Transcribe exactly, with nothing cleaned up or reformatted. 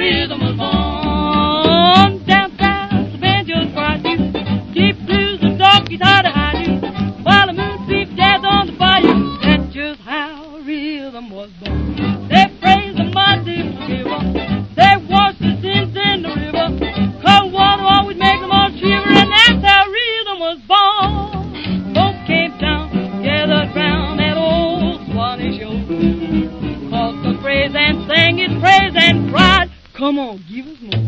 rhythm was born. Down south, the banjos cry too. Deep blues, the dog guitar to hide you. While the moon sweeps jazz on the bayou. That's just how rhythm was born. They praise the Mississippi River. They wash the sins in the river. Cold water always makes them all shiver. And that's how rhythm was born. Folks came down, gathered round that old Swanee show. Called the praise and sang his praise and cried, come on, give us more.